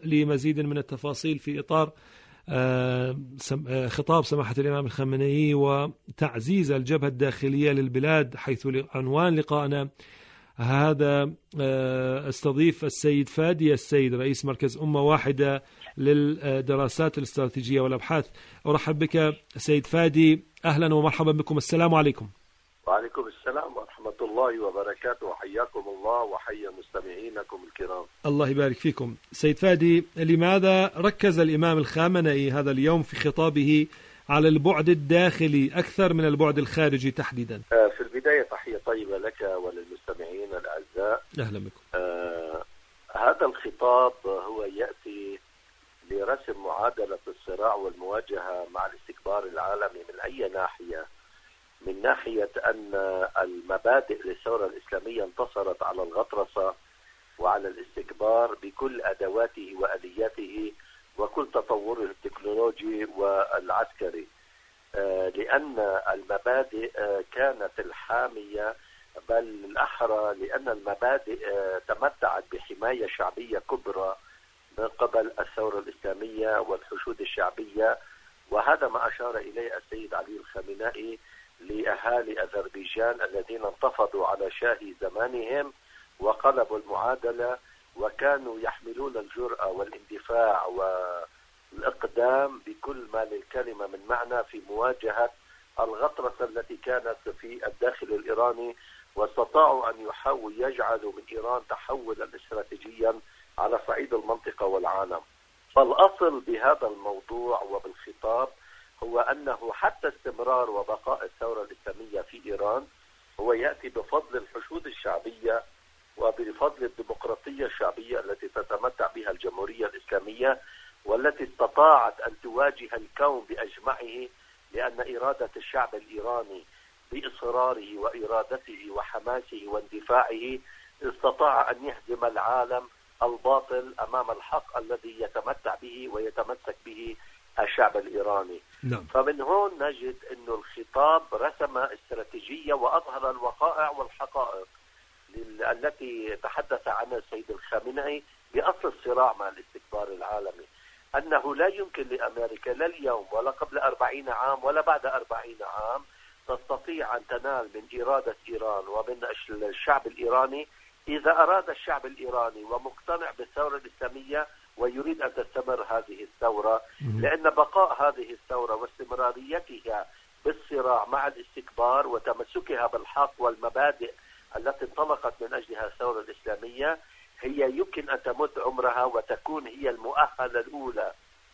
لمزيد من التفاصيل في إطار خطاب سماحة الإمام الخامنئي وتعزيز الجبهة الداخلية للبلاد، حيث عنوان لقائنا هذا استضيف السيد فادي السيد رئيس مركز أمة واحدة للدراسات الاستراتيجية والأبحاث. أرحب بك سيد فادي، أهلا ومرحبا بكم. السلام عليكم. وعليكم السلام ورحمة الله وبركاته، وحياكم الله وحيا مستمعينكم الكرام. الله يبارك فيكم. سيد فادي، لماذا ركز الإمام الخامنئي هذا اليوم في خطابه على البعد الداخلي أكثر من البعد الخارجي تحديدا؟ في البداية تحية طيبة لك وللمستمعين الأعزاء. أهلا بكم. هذا الخطاب هو يأتي لرسم معادلة الصراع والمواجهة مع الاستكبار العالمي من أي ناحية. من ناحية أن المبادئ للثورة الإسلامية انتصرت على الغطرسة وعلى الاستكبار بكل أدواته وآلياته وكل تطوره التكنولوجي والعسكري، لأن المبادئ كانت الحامية، بل الأحرى لأن المبادئ تمتعت بحماية شعبية كبرى من قبل الثورة الإسلامية والحشود الشعبية. وهذا ما أشار إليه السيد علي الخامنئي لأهالي أذربيجان الذين انتفضوا على شاهي زمانهم وقلبوا المعادلة، وكانوا يحملون الجرأة والاندفاع والإقدام بكل ما للكلمة من معنى في مواجهة الغطرسة التي كانت في الداخل الإيراني، واستطاعوا أن يجعلوا من إيران تحولا استراتيجيا على صعيد المنطقة والعالم. فالأصل بهذا الموضوع وبالخطاب هو أنه حتى استمرار وبقاء الثورة الإسلامية في إيران هو يأتي بفضل الحشود الشعبية وبفضل الديمقراطية الشعبية التي تتمتع بها الجمهورية الإسلامية، والتي استطاعت أن تواجه الكون بأجمعه، لأن إرادة الشعب الإيراني بإصراره وإرادته وحماسه واندفاعه استطاع أن يهزم العالم الباطل أمام الحق الذي يتمتع به ويتمسك به الشعب الإيراني. نعم. فمن هون نجد أن الخطاب رسم استراتيجية وأظهر الوقائع والحقائق التي تحدث عنها السيد الخامنئي بأصل الصراع مع الاستكبار العالمي، أنه لا يمكن لأمريكا لا اليوم ولا قبل 40 عام ولا بعد 40 عام تستطيع أن تنال من إرادة إيران ومن الشعب الإيراني إذا أراد الشعب الإيراني ومقتنع بالثورة الإسلامية ويريد أن تستمر هذه الثورة، لأن بقاء هذه الثورة واستمراريتها بالصراع مع الاستكبار وتمسكها بالحق والمبادئ التي انطلقت من أجلها الثورة الإسلامية هي يمكن أن تمد عمرها وتكون هي المؤهلة الأولى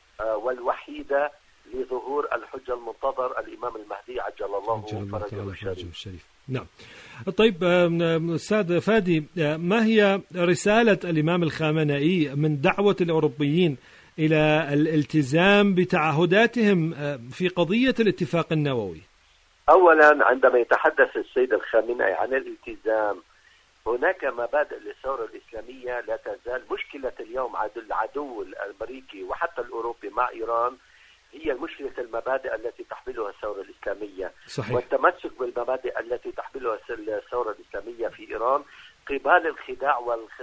والوحيدة لظهور الحجة المنتظر الإمام المهدي عجل الله فرجه الشريف. نعم. طيب أستاذ فادي، ما هي رسالة الإمام الخامنئي من دعوة الأوروبيين إلى الالتزام بتعهداتهم في قضية الاتفاق النووي؟ أولا، عندما يتحدث السيد الخامنئي عن الالتزام، هناك مبادئ للثورة الإسلامية لا تزال. مشكلة اليوم العدو الأمريكي وحتى الأوروبي مع إيران هي مشكلة المبادئ التي تحملها الثورة الإسلامية. صحيح. والتمسك بالمبادئ التي تحملها الثورة الإسلامية في إيران قبال الخداع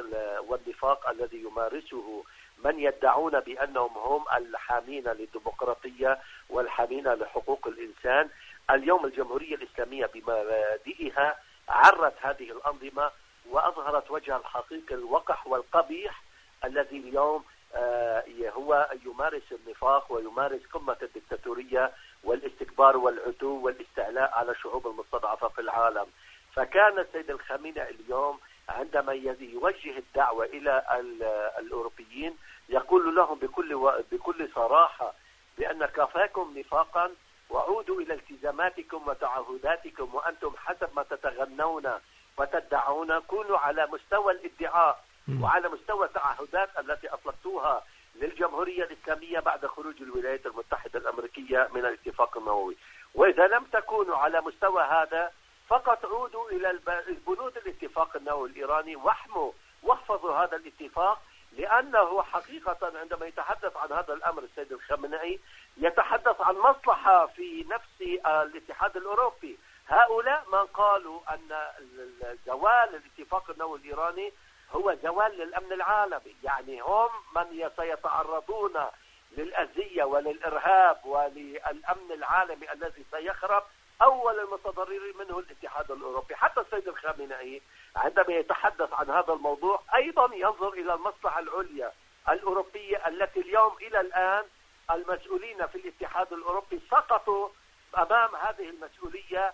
والنفاق الذي يمارسه من يدعون بأنهم هم الحامين للديمقراطية والحامين لحقوق الإنسان. اليوم الجمهورية الإسلامية بمبادئها عرت هذه الأنظمة وأظهرت وجهها الحقيقي الوقح والقبيح الذي اليوم هو يمارس النفاق ويمارس قمة الدكتاتورية والاستكبار والعتو والاستعلاء على الشعوب المستضعفة في العالم. فكان السيد الخامنئي اليوم عندما يوجه الدعوة إلى الأوروبيين يقول لهم بكل صراحة بأن كفاكم نفاقا وعودوا إلى التزاماتكم وتعهداتكم، وأنتم حسب ما تتغنون وتدعون كونوا على مستوى الادعاء وعلى مستوى التعهدات التي أطلقتوها للجمهورية الإسلامية بعد خروج الولايات المتحدة الأمريكية من الاتفاق النووي. وإذا لم تكونوا على مستوى هذا فقط عودوا إلى البنود الاتفاق النووي الإيراني واحفظوا هذا الاتفاق، لأنه حقيقة عندما يتحدث عن هذا الأمر السيد الخامنئي يتحدث عن مصلحة في نفس الاتحاد الأوروبي. هؤلاء من قالوا أن زوال الاتفاق النووي الإيراني هو زوال للأمن العالمي. يعني هم من سيتعرضون للأذية وللإرهاب وللأمن العالمي الذي سيخرب. أول المتضررين منه الاتحاد الأوروبي. حتى السيد الخامنئي عندما يتحدث عن هذا الموضوع أيضا ينظر إلى المصلحة العليا الأوروبية، التي اليوم إلى الآن المسؤولين في الاتحاد الأوروبي سقطوا أمام هذه المسؤولية،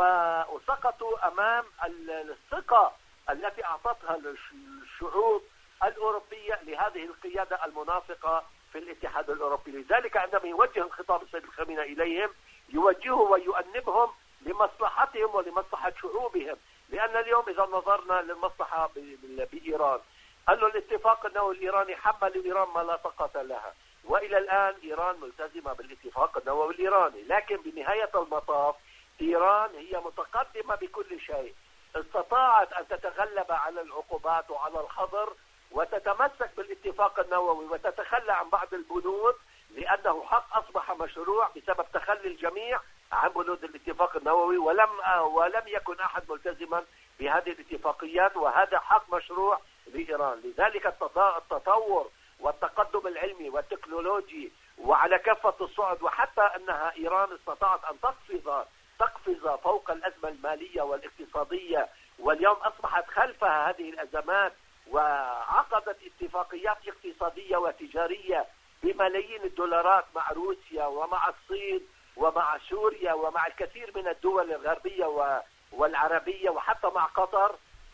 وسقطوا أمام الثقة التي أعطتها الشعوب الأوروبية لهذه القيادة المنافقة في الاتحاد الأوروبي. لذلك عندما يوجه الخطاب السيد الخامنئي إليهم يوجهه ويؤنبهم لمصلحتهم ولمصلحة شعوبهم. لأن اليوم إذا نظرنا للمصلحة بإيران، قال له الاتفاق النووي الإيراني حمل إيران ما لا طاقة لها، وإلى الآن إيران ملتزمة بالاتفاق النووي الإيراني. لكن بنهاية المطاف إيران هي متقدمة بكل شيء، استطاعت أن تتغلب على العقوبات وعلى الحظر وتتمسك بالاتفاق النووي وتتخلى عن بعض البنود، لأنه حق أصبح مشروع بسبب تخلي الجميع عن بنود الاتفاق النووي، ولم يكن أحد ملتزما بهذه الاتفاقيات، وهذا حق مشروع لإيران. لذلك التطور والتقدم العلمي والتكنولوجي وعلى كافة الصعد، وحتى أنها إيران استطاعت أن تقفز فوق الأزمة المالية والاقتصادية، واليوم أصبحت خلفها هذه الأزمات وعقدت اتفاقيات اقتصادية وتجارية بملايين الدولارات مع روسيا ومع الصين ومع سوريا ومع الكثير من الدول الغربية والعربية وحتى مع قطر.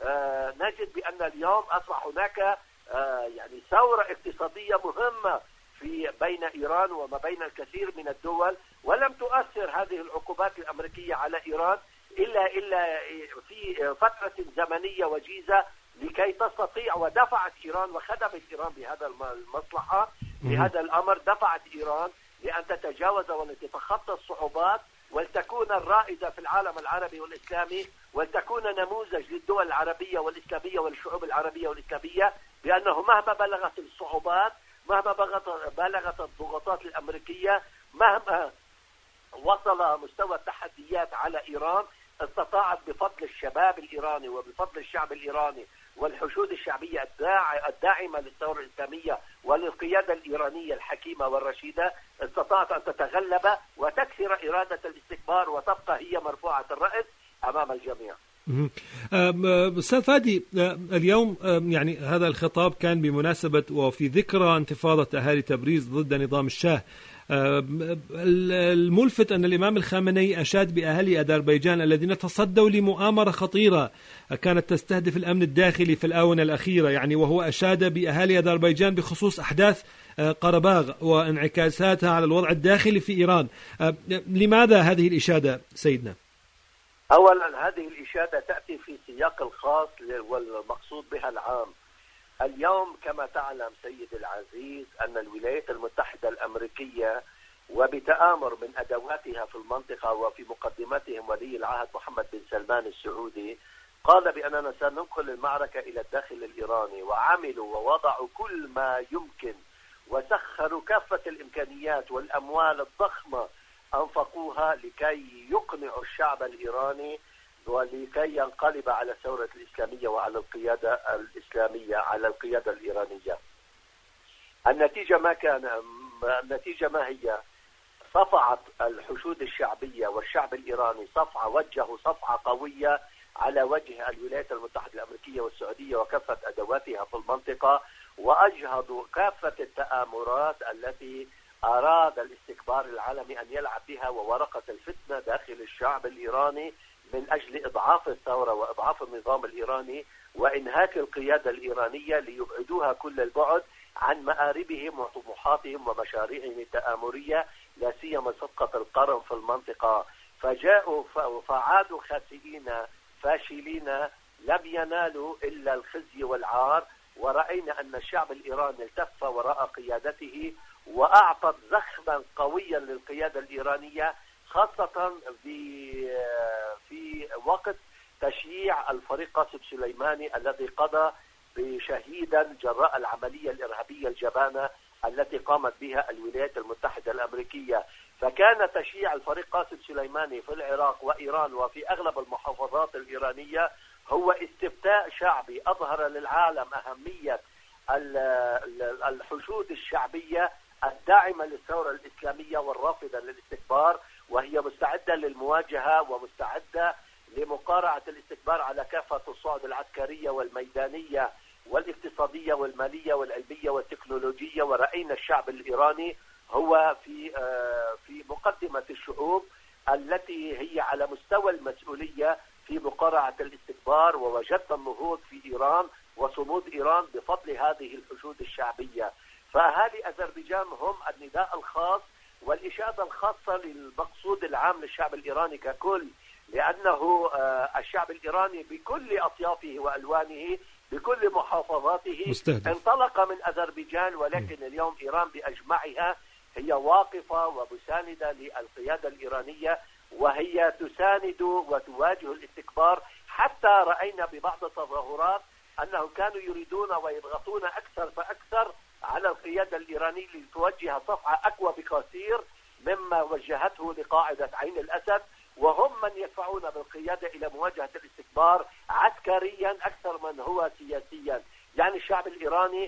نجد بأن اليوم أصبح هناك يعني ثورة اقتصادية مهمة بين إيران وما بين الكثير من الدول، ولم تؤثر هذه العقوبات الأمريكية على إيران إلا في فترة زمنية وجيزة لكي تستطيع، ودفعت إيران وخدمت إيران بهذا المصلحة بهذا الأمر، دفعت إيران لأن تتجاوز ولتتخطى الصعوبات ولتكون الرائدة في العالم العربي والإسلامي، ولتكون نموذج للدول العربية والإسلامية والشعوب العربية والإسلامية، بأنه مهما بلغت الصعوبات، مهما بلغت الضغوطات الأمريكية، مهما وصل مستوى التحديات على إيران، استطاعت بفضل الشباب الإيراني وبفضل الشعب الإيراني والحشود الشعبية الداعمة للثورة الإسلامية وللقيادة الإيرانية الحكيمة والرشيدة، استطاعت أن تتغلب وتكسر إرادة الاستكبار وتبقى هي مرفوعة الرأس أمام الجميع. أستاذ فادي، اليوم يعني هذا الخطاب كان بمناسبة وفي ذكرى انتفاضة أهالي تبريز ضد نظام الشاه. الملفت أن الإمام الخامنئي أشاد بأهالي أذربيجان الذين تصدوا لمؤامرة خطيرة كانت تستهدف الأمن الداخلي في الآونة الأخيرة، يعني وهو أشاد بأهالي أذربيجان بخصوص أحداث قرباغ وانعكاساتها على الوضع الداخلي في إيران. لماذا هذه الإشادة سيدنا؟ أولا هذه الإشادة تأتي في سياق الخاص والمقصود بها العام. اليوم كما تعلم سيد العزيز أن الولايات المتحدة الأمريكية وبتآمر من أدواتها في المنطقة وفي مقدمتهم ولي العهد محمد بن سلمان السعودي قال بأننا سننقل المعركة إلى الداخل الإيراني، وعملوا ووضعوا كل ما يمكن وسخروا كافة الإمكانيات والأموال الضخمة أنفقوها لكي يقنعوا الشعب الإيراني ولكي ينقلب على الثورة الإسلامية وعلى القيادة الإسلامية على القيادة الإيرانية. النتيجة ما هي؟ صفعت الحشود الشعبية والشعب الإيراني وجهوا صفعة قوية على وجه الولايات المتحدة الأمريكية والسعودية وكافة أدواتها في المنطقة، وأجهضوا كافة التآمرات التي أراد الاستكبار العالمي أن يلعب بها وورقة الفتنة داخل الشعب الإيراني من أجل إضعاف الثورة وإضعاف النظام الإيراني وإنهاك القيادة الإيرانية ليبعدوها كل البعد عن مآربهم وطموحاتهم ومشاريعهم التآمرية، لا سيما صفقة القرن في المنطقة. فجاءوا فعادوا خاسئين فاشلين، لم ينالوا إلا الخزي والعار. ورأينا أن الشعب الإيراني التف وراء قيادته وأعطت زخما قويا للقيادة الإيرانية، خاصة في وقت تشييع الفريق قاسم سليماني الذي قضى بشهيدا جراء العملية الإرهابية الجبانة التي قامت بها الولايات المتحدة الأمريكية. فكان تشييع الفريق قاسم سليماني في العراق وإيران وفي أغلب المحافظات الإيرانية هو استفتاء شعبي أظهر للعالم أهمية الحشود الشعبية الداعمة للثورة الإسلامية والرافضة للاستكبار، وهي مستعدة للمواجهة ومستعدة لمقارعة الاستكبار على كافة الصعد العسكرية والميدانية والاقتصادية والمالية والعلمية والتكنولوجية. ورأينا الشعب الإيراني هو في مقدمة الشعوب التي هي على مستوى المسؤولية في مقارعة الاستكبار، ووجدنا النهوض في إيران وصمود إيران بفضل هذه الحشود الشعبية. فأهالي أذربيجان هم النداء الخاص والإشادة الخاصة للمقصود العام للشعب الإيراني ككل، لأنه الشعب الإيراني بكل أطيافه وألوانه بكل محافظاته مستهدف. انطلق من أذربيجان، ولكن اليوم إيران بأجمعها هي واقفة ومساندة للقيادة الإيرانية، وهي تساند وتواجه الاستكبار. حتى رأينا ببعض التظاهرات أنهم كانوا يريدون ويضغطون أكثر فأكثر على القيادة الإيرانية لتوجه صفعة أقوى بكثير مما وجهته لقاعدة عين الأسد، وهم من يدفعون بالقيادة إلى مواجهة الاستكبار عسكريا أكثر من هو سياسيا. يعني الشعب الإيراني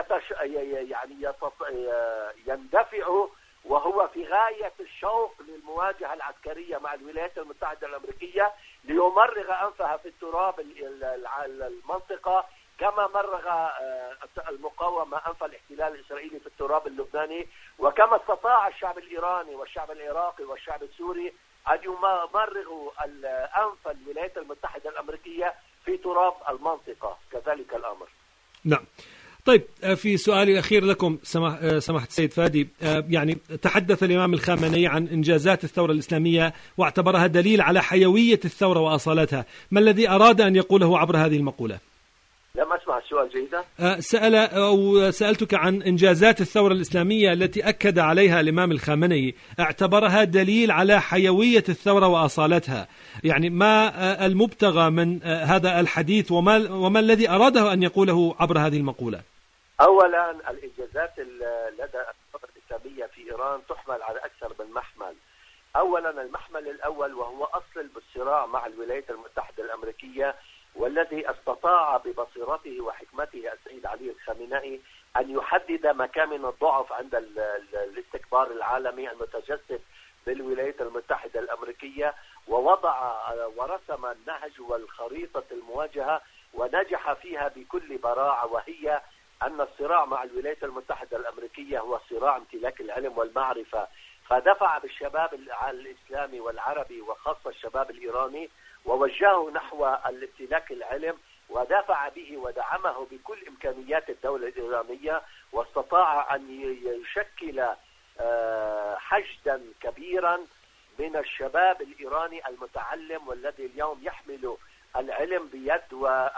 يندفع وهو في غاية الشوق للمواجهة العسكرية مع الولايات المتحدة الأمريكية ليمرغ أنفها في التراب المنطقة، كما مرغ المقاومة أنف الاحتلال الإسرائيلي في التراب اللبناني، وكما استطاع الشعب الإيراني والشعب العراقي والشعب السوري أن يمرغوا أنف الولايات المتحدة الأمريكية في تراب المنطقة. كذلك الأمر. نعم. طيب، في سؤالي الأخير لكم سماحة السيد فادي، يعني تحدث الإمام الخامنئي عن إنجازات الثورة الإسلامية واعتبرها دليل على حيوية الثورة وأصالتها. ما الذي أراد أن يقوله عبر هذه المقولة؟ لم أسمع السؤال جيدا. سألتك عن إنجازات الثورة الإسلامية التي أكد عليها الإمام الخامنئي، اعتبرها دليل على حيوية الثورة وأصالتها. يعني ما المبتغى من هذا الحديث وما الذي أراده أن يقوله عبر هذه المقولة؟ أولا، الإنجازات لدى الثورة الإسلامية في إيران تحمل على أكثر من محمل. أولا، المحمل الأول وهو أصل بالصراع مع الولايات المتحدة الأمريكية، والذي استطاع ببصيرته وحكمته السيد علي الخامنئي أن يحدد مكامن الضعف عند الاستكبار العالمي المتجسد بالولايات المتحدة الأمريكية، ووضع ورسم النهج والخريطة المواجهة ونجح فيها بكل براعة، وهي أن الصراع مع الولايات المتحدة الأمريكية هو صراع امتلاك العلم والمعرفة. فدفع بالشباب الإسلامي والعربي وخاصة الشباب الإيراني ووجهه نحو الامتلاك العلم، ودافع به ودعمه بكل إمكانيات الدولة الإيرانية، واستطاع أن يشكل حشدا كبيرا من الشباب الإيراني المتعلم، والذي اليوم يحمل العلم بيد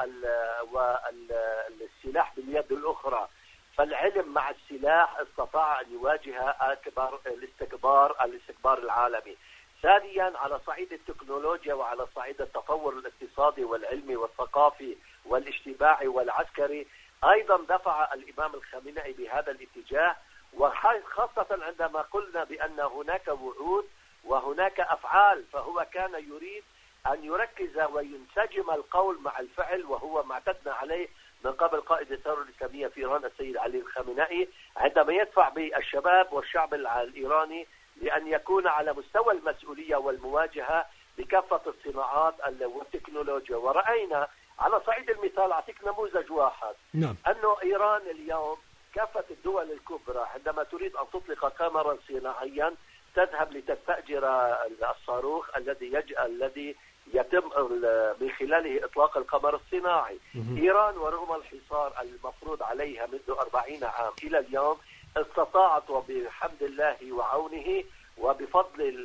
والسلاح باليد الأخرى. فالعلم مع السلاح استطاع أن يواجه أكبر الاستكبار العالمي. ثانيا، على صعيد التكنولوجيا وعلى صعيد التطور الاقتصادي والعلمي والثقافي والاجتماعي والعسكري، أيضا دفع الإمام الخامنئي بهذا الاتجاه، وخاصة عندما قلنا بأن هناك وعود وهناك أفعال، فهو كان يريد أن يركز وينسجم القول مع الفعل، وهو ما اعتدنا عليه من قبل قائد الثورة الإسلامية في إيران السيد علي الخامنئي، عندما يدفع بالشباب والشعب الإيراني لأن يكون على مستوى المسؤولية والمواجهة بكافة الصناعات والتكنولوجيا. ورأينا على صعيد المثال، أعطيك نموذج واحد. نعم. أنه إيران اليوم كافة الدول الكبرى عندما تريد أن تطلق قمرا صناعيا تذهب لتستأجر الصاروخ الذي يتم من خلاله إطلاق القمر الصناعي. إيران ورغم الحصار المفروض عليها منذ 40 عام إلى اليوم استطاعت، وبحمد الله وعونه وبفضل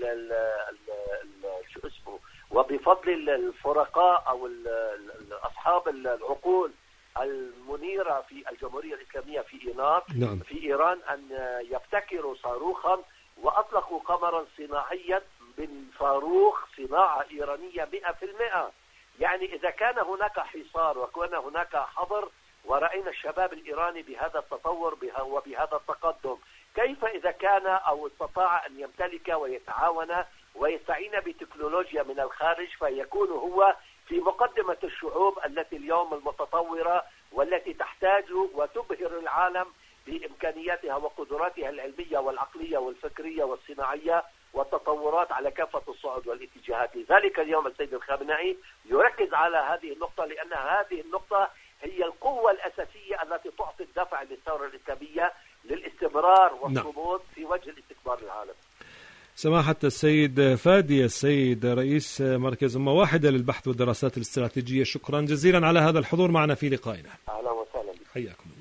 وبفضل الفرقاء أو أصحاب العقول المنيرة في الجمهورية الإسلامية في إيران أن يبتكروا صاروخا وأطلقوا قمرا صناعيا من صاروخ صناعة إيرانية 100%. يعني إذا كان هناك حصار وكان هناك حظر، ورأينا الشباب الإيراني بهذا التطور وبهذا التقدم، كيف إذا كان أو استطاع أن يمتلك ويتعاون ويستعين بتكنولوجيا من الخارج، فيكون هو في مقدمة الشعوب التي اليوم المتطورة والتي تحتاج وتبهر العالم بإمكانياتها وقدراتها العلمية والعقلية والفكرية والصناعية والتطورات على كافة الصعد والاتجاهات. لذلك اليوم السيد الخامنئي يركز على هذه النقطة، لأن هذه النقطة هي القوة الأساسية التي تعطي الدفع للثورة الإسلامية للاستمرار والصمود في وجه الاستكبار العالمي. سماحة السيد فادي السيد رئيس مركز أمة واحدة للبحث والدراسات الاستراتيجية، شكرا جزيلا على هذا الحضور معنا في لقائنا. أهلا وسهلا بك. حياكم.